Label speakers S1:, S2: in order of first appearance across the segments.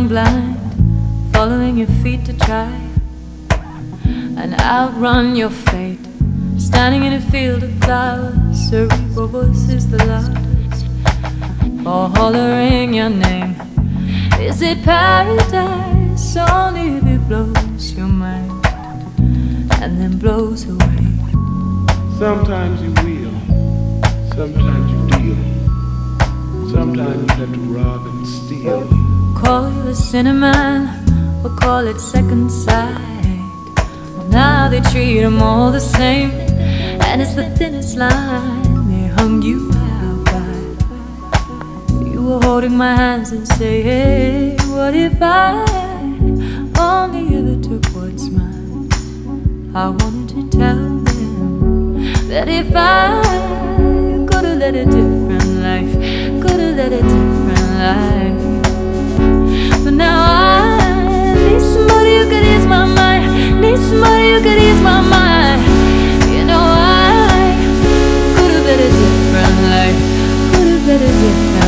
S1: blind, following your feet to try and outrun your fate. Standing in a field of flowers, cerebral voices the loudest, or hollering your name. Is it paradise? Only if it blows your mind and then blows away.
S2: Sometimes you will, sometimes you deal, sometimes you have to rob and steal.
S1: Call you a cinnamon, or call it second sight. Now they treat them all the same, and it's the thinnest line they hung you out by. You were holding my hands and say, hey, what if I only ever took what's mine? I wanted to tell them that if I could've led a different life, could've led a different life. But now I need somebody who could ease my mind, need somebody who could ease my mind. You know I could've led a different life, could've led a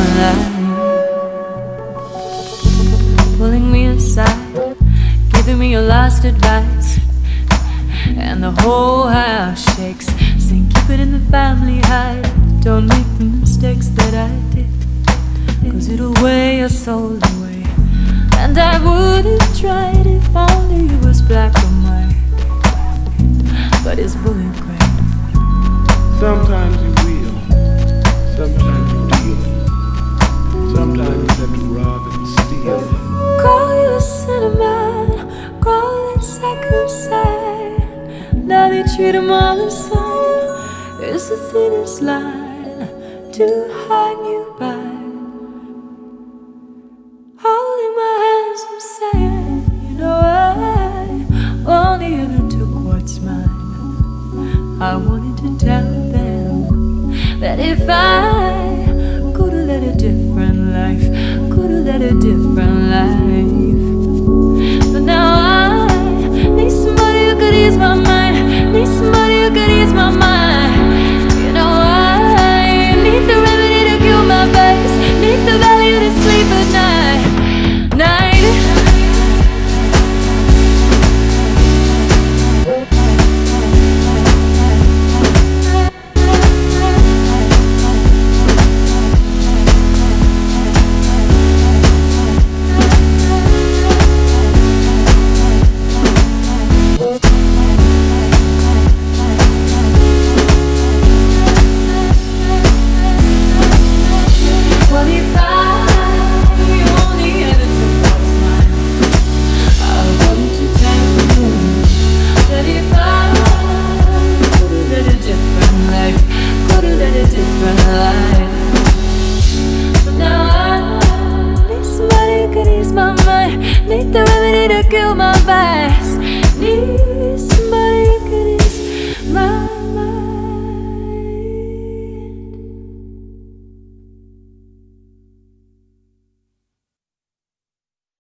S1: different life. Pulling me aside, giving me your last advice, and the whole house shakes, saying keep it in the family hide. Don't make the mistakes that I did, 'cause it'll weigh your soul away. And I would have tried if only it was black or white, but it's bullet gray.
S2: Sometimes you will, sometimes you deal, sometimes you have to rob and steal.
S1: Call you a cinnamon, call it second sight. Now they treat them all the same. It's the thinnest line to hang you by. Holding my hands and saying, you know I only ever took what's mine. I wanted to tell them that if I